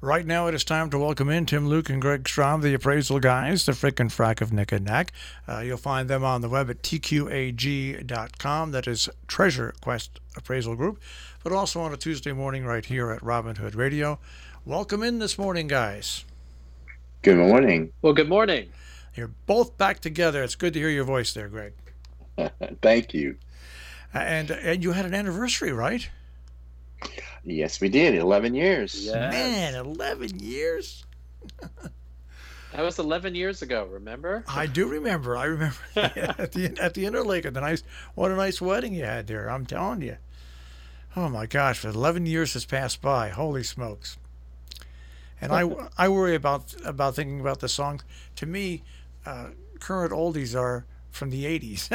Right now, it is time to welcome in Tim Luke and Greg Strom, the appraisal guys, the frickin' frack of Nick and Nack. You'll find them on the web at tqag.com. That is Treasure Quest Appraisal Group, but also on a Tuesday morning right here at Robin Hood Radio. Welcome in this morning, guys. Good morning. Well, good morning. You're both back together. It's good to hear your voice there, Greg. Thank you. And you had an anniversary, right? Yes, we did. 11 years. Yes. Man, 11 years? That was 11 years ago, remember? I do remember. I remember at the Interlake. What a nice wedding you had there. I'm telling you. Oh, my gosh. 11 years has passed by. Holy smokes. And I worry about thinking about the songs. To me, current oldies are from the 80s.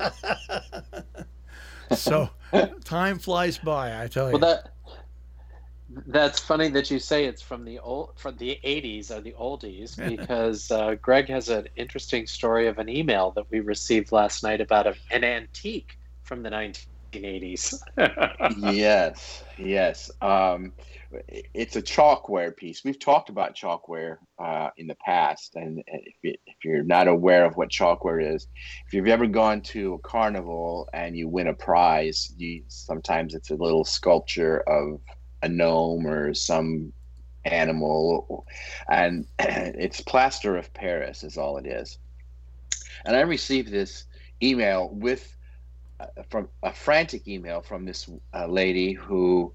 So time flies by, I tell you. Well, that's funny that you say it's from the 80s or the oldies, because Greg has an interesting story of an email that we received last night about an antique from the 1980s. Yes. It's a chalkware piece. We've talked about chalkware in the past, and if you're not aware of what chalkware is, if you've ever gone to a carnival and you win a prize, sometimes it's a little sculpture of a gnome or some animal, and it's plaster of Paris is all it is. And I received this email from a frantic email from this lady who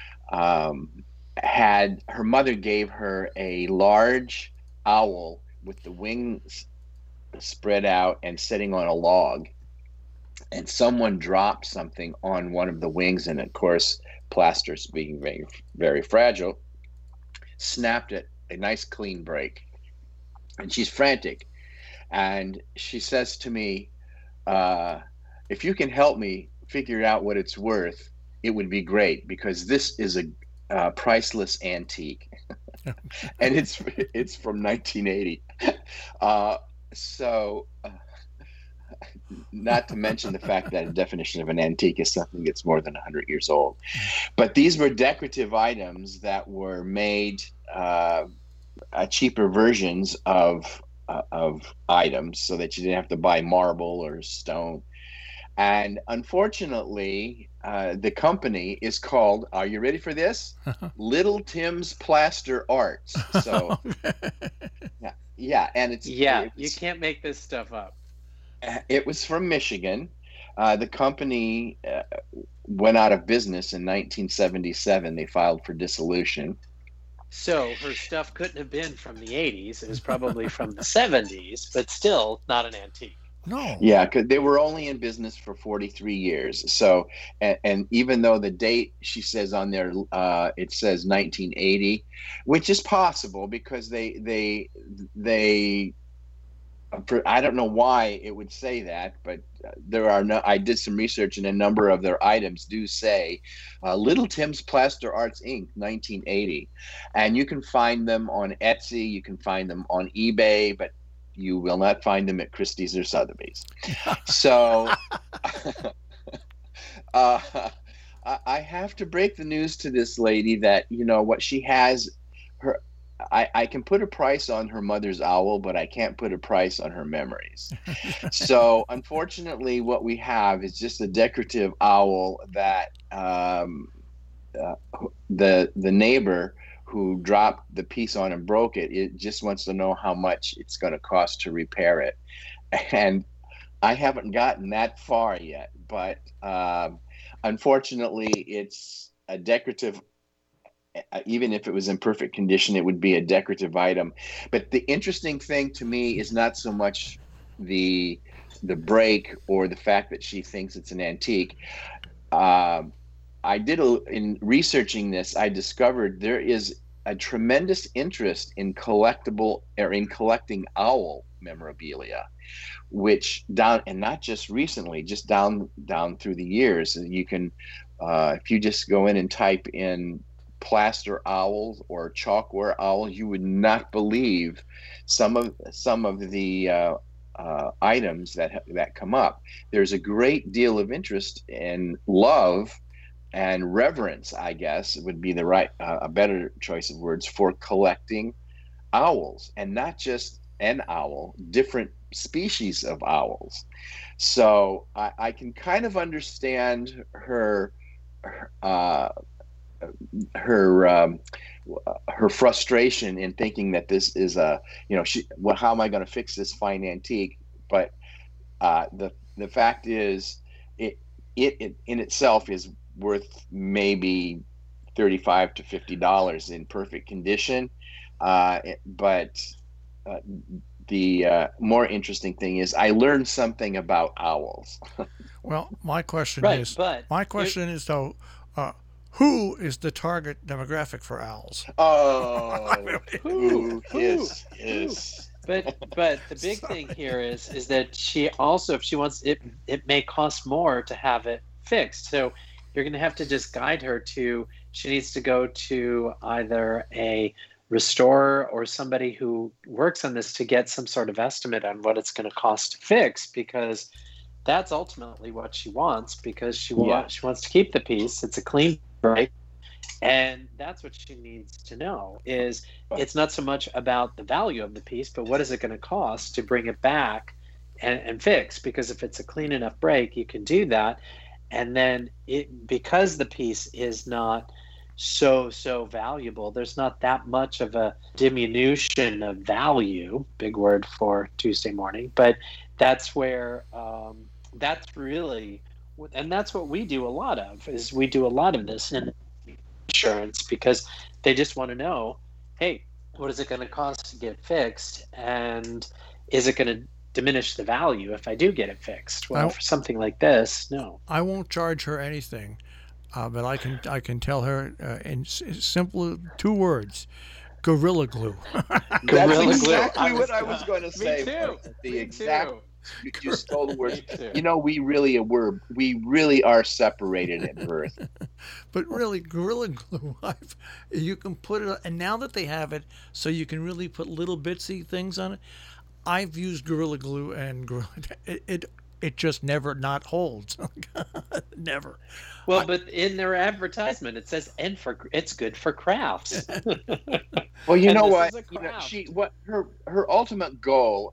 had her mother gave her a large owl with the wings spread out and sitting on a log, and someone dropped something on one of the wings, and of course plaster's being very, very fragile, snapped it a nice clean break. And she's frantic, and she says to me, if you can help me figure out what it's worth, it would be great, because this is a priceless antique. And it's from 1980. Not to mention the fact that a definition of an antique is something that's more than 100 years old. But these were decorative items that were made cheaper versions of items, so that you didn't have to buy marble or stone. And unfortunately, the company is called, are you ready for this? Little Tim's Plaster Arts. So, and you can't make this stuff up. It was from Michigan. The company went out of business in 1977. They filed for dissolution. So her stuff couldn't have been from the 80s. It was probably from the 70s, but still not an antique. No. Yeah, because they were only in business for 43 years. So, and even though the date she says on there, it says 1980, which is possible because they I don't know why it would say that, but I did some research, and a number of their items do say Little Tim's Plaster Arts Inc. 1980, and you can find them on Etsy, you can find them on eBay, but you will not find them at Christie's or Sotheby's. So I have to break the news to this lady that, what she has, I can put a price on her mother's owl, but I can't put a price on her memories. So unfortunately, what we have is just a decorative owl that the neighbor who dropped the piece on and broke it, it just wants to know how much it's going to cost to repair it. And I haven't gotten that far yet, but unfortunately, it's a decorative. Even if it was in perfect condition, it would be a decorative item. But the interesting thing to me is not so much the break or the fact that she thinks it's an antique. In researching this, I discovered there is a tremendous interest in collecting owl memorabilia, which and not just recently, just down through the years. You can, if you just go in and type in plaster owls or chalkware owls, you would not believe some of the items that come up. There's a great deal of interest and love and reverence, I guess would be the right a better choice of words, for collecting owls, and not just an owl, different species of owls. So I can kind of understand uh, her her frustration in thinking that this is how am I going to fix this fine antique? But the fact is, it in itself is worth maybe $35 to $50 in perfect condition. But the more interesting thing is I learned something about owls. Well, my question Right, is, but though, who is the target demographic for owls? Oh, who? yes. But the big thing here is that she also, if she wants it, it may cost more to have it fixed. So you're going to have to just guide her to. She needs to go to either a restorer or somebody who works on this to get some sort of estimate on what it's going to cost to fix, because that's ultimately what she wants, because she wants to keep the piece. It's a clean break, and that's what she needs to know. Is it's not so much about the value of the piece, but what is it going to cost to bring it back and fix? Because if it's a clean enough break, you can do that, and then because the piece is not so valuable, there's not that much of a diminution of value, big word for Tuesday morning, but that's where that's really, and that's what we do a lot of, is we do a lot of this in insurance, because they just want to know, hey, what is it going to cost to get fixed, and is it going to diminish the value if I do get it fixed? Well, for something like this, no. I won't charge her anything. But I can tell her in simple 2 words: Gorilla Glue. That's exactly what I was going to say. Me too. You stole the words. We really are separated at birth. But really, Gorilla Glue, you can put it, and now that they have it, so you can really put little bitsy things on it. I've used Gorilla Glue, and it just never not holds. Never. Well, but in their advertisement it says, "And it's good for crafts." Well, you know what? Her ultimate goal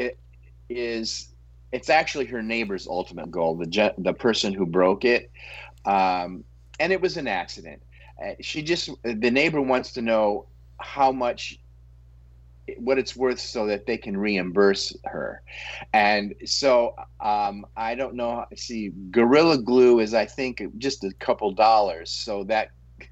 is it's actually her neighbor's ultimate goal. The person who broke it, and it was an accident. The neighbor wants to know how much. What it's worth so that they can reimburse her. And so I don't know. See, Gorilla Glue is, I think, just a couple dollars. So that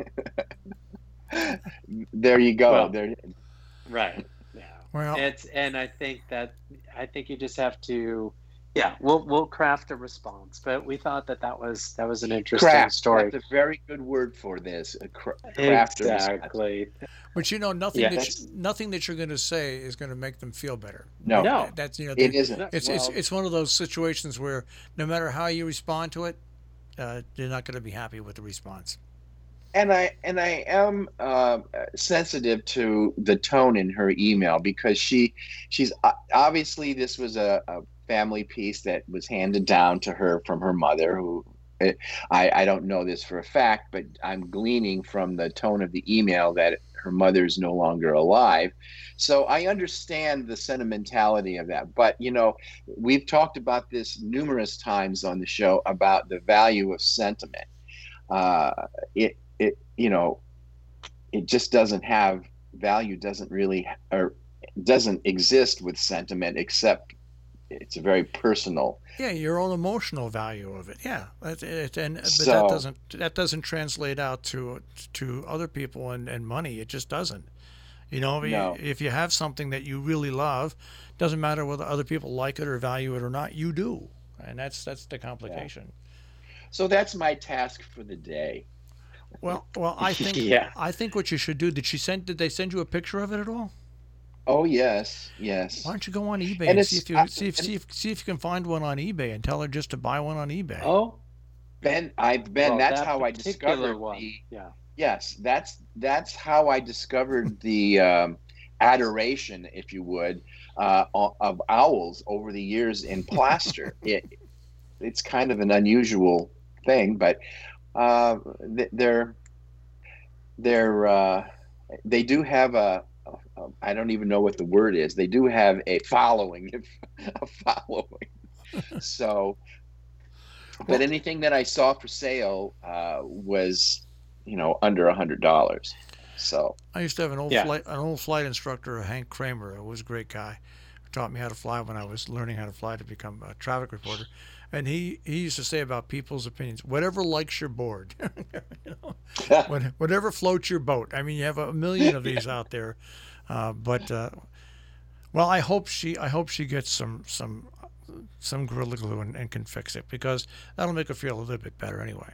there you go. Well, there. Right. Yeah. Well, and I think you just have to. Yeah, we'll craft a response, but we thought that was an interesting story. That's a very good word for this. Craft exactly. But nothing that you're going to say is going to make them feel better. No. That's it isn't. It's one of those situations where no matter how you respond to it, you're not going to be happy with the response. And I am sensitive to the tone in her email, because she's obviously, this was a family piece that was handed down to her from her mother, who I don't know this for a fact, but I'm gleaning from the tone of the email that her mother's no longer alive. So I understand the sentimentality of that. But, we've talked about this numerous times on the show about the value of sentiment. It just doesn't have value, doesn't exist with sentiment, except it's a very personal. Yeah, your own emotional value of it. Yeah, but that doesn't translate out to other people and money. It just doesn't. No. If you have something that you really love, doesn't matter whether other people like it or value it or not. You do, and that's the complication. Yeah. So that's my task for the day. Well, I think I think what you should do. Did they send you a picture of it at all? Oh yes. Why don't you go on eBay and see if you can find one on eBay and tell her just to buy one on eBay? Oh, Ben, that's how I discovered Yes, that's how I discovered the adoration, if you would, of owls over the years in plaster. It's kind of an unusual thing, but They're they do have I don't even know what the word is. They do have a following, a following. So, but anything that I saw for sale was, under $100. So I used to have an old flight instructor, Hank Kramer. Who was a great guy. Who taught me how to fly when I was learning how to fly to become a traffic reporter. And he used to say about people's opinions, whatever likes your board, whatever floats your boat. I mean, you have a million of these out there, but well, I hope she gets some Gorilla Glue and can fix it, because that'll make her feel a little bit better anyway.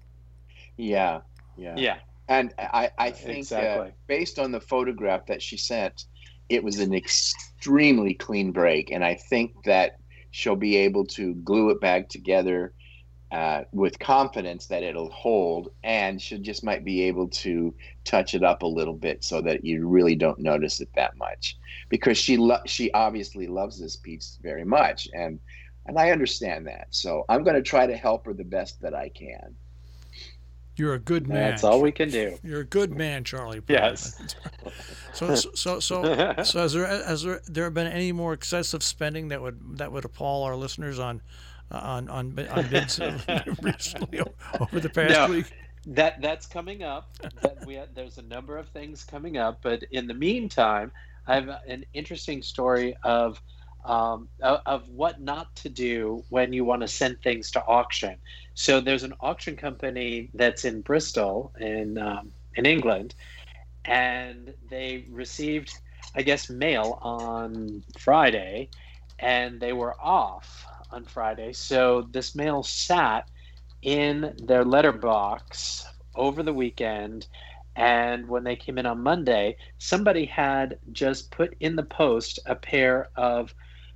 yeah, Yeah, and I think exactly. based on the photograph that she sent, it was an extremely clean break, and I think that she'll be able to glue it back together with confidence that it'll hold, and she just might be able to touch it up a little bit so that you really don't notice it that much, because she obviously loves this piece very much, and I understand that. So I'm going to try to help her the best that I can. You're a good man. That's all we can do. You're a good man, Charlie. Yes. So has there been any more excessive spending that would appall our listeners on bids recently over the past week? That's coming up. There's a number of things coming up, but in the meantime, I have an interesting story of what not to do when you want to send things to auction. So there's an auction company that's in Bristol in England, and they received, I guess, mail on Friday, and they were off on Friday. So this mail sat in their letterbox over the weekend, and when they came in on Monday, somebody had just put in the post a pair of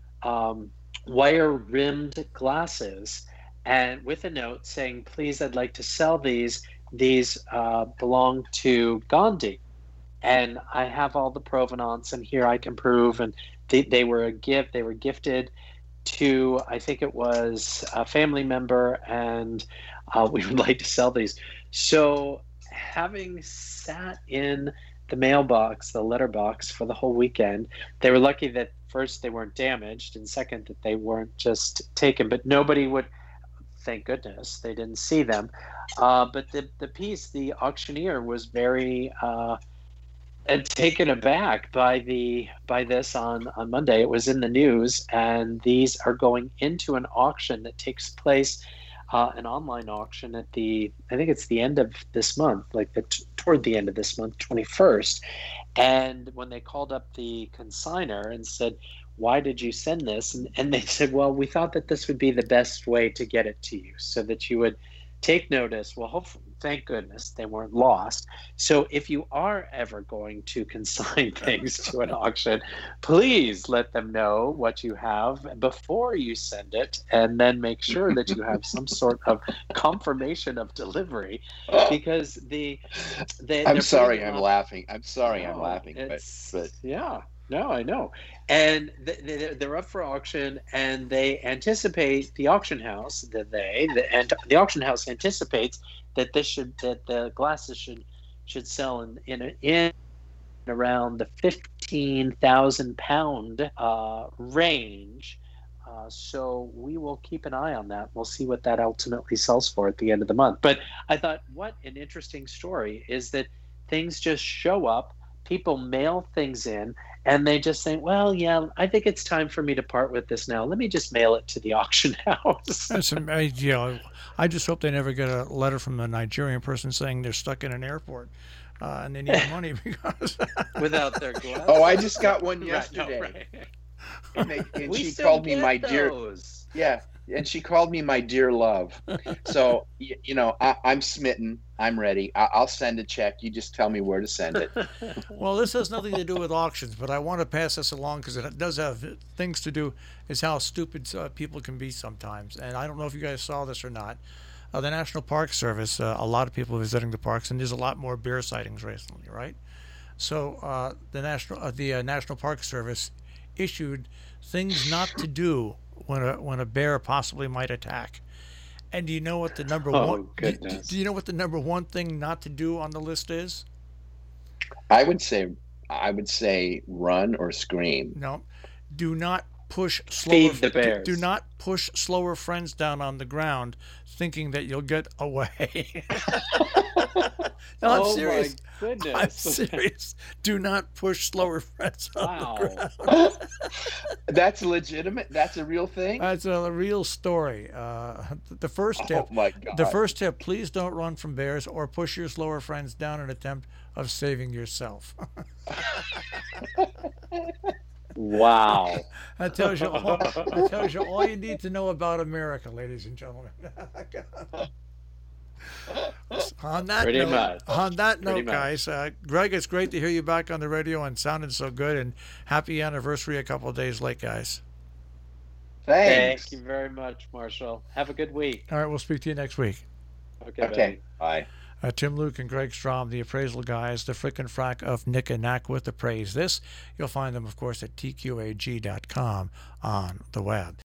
wire-rimmed glasses, and with a note saying, "Please, I'd like to sell these. These belong to Gandhi, and I have all the provenance, and here I can prove." And they were a gift. They were gifted to, I think it was a family member, and we would like to sell these. So, having sat in the mailbox, the letterbox, for the whole weekend, they were lucky that first they weren't damaged, and second that they weren't just taken. But nobody would. Thank goodness they didn't see them. But the auctioneer was very taken aback by this on Monday. It was in the news, and these are going into an auction that takes place, an online auction I think it's the end of this month, like toward the end of this month, 21st. And when they called up the consignor and said, "Why did you send this?" And they said, "Well, we thought that this would be the best way to get it to you, so that you would take notice." Well, hopefully, thank goodness they weren't lost. So if you are ever going to consign things to an auction, please let them know what you have before you send it, and then make sure that you have some sort of confirmation of delivery, because I'm sorry I'm laughing. I'm sorry I'm laughing, but yeah. No, I know. And they're up for auction, and they anticipate the auction house the auction house anticipates that the glasses should sell in around the 15,000 pound range. So we will keep an eye on that. We'll see what that ultimately sells for at the end of the month. But I thought, what an interesting story is that things just show up. People mail things in, and they just think, "Well, yeah, I think it's time for me to part with this now. Let me just mail it to the auction house." That's amazing. I just hope they never get a letter from a Nigerian person saying they're stuck in an airport and they need money because without their glasses. Oh, I just got one yesterday. Right. And she called me my dear. Yeah, and she called me my dear love. So I'm smitten. I'm ready. I'll send a check. You just tell me where to send it. Well, this has nothing to do with auctions, but I want to pass this along because it does have things to do is how stupid people can be sometimes. And I don't know if you guys saw this or not. The National Park Service, a lot of people visiting the parks, and there's a lot more bear sightings recently, right? So the National Park Service issued things not to do when a bear possibly might attack. And do you know what the number Oh, one? goodness. Do you know what the number one thing not to do on the list is? I would say run or scream. No, do not push slower. Feed the bears. Do not push slower friends down on the ground, thinking that you'll get away. No, I'm Oh serious. my I'm goodness. serious. Do not push slower friends on the Wow. ground. That's legitimate. That's a real thing. That's a real story. The first tip. Oh my God. The first tip: please don't run from bears or push your slower friends down in an attempt of saving yourself. Wow. That tells you all. That tells you all you need to know about America, ladies and gentlemen. On that Pretty note, much. on that Pretty note, much. guys, Greg, it's great to hear you back on the radio and sounding so good. And happy anniversary a couple of days late, guys. Thanks. Thank you very much, Marshall. Have a good week. All right, we'll speak to you next week. Okay. Okay. Bye. Tim Luke and Greg Strom, the appraisal guys, the frickin' frack of Nick and Knack with Appraise This. You'll find them, of course, at tqag.com on the web.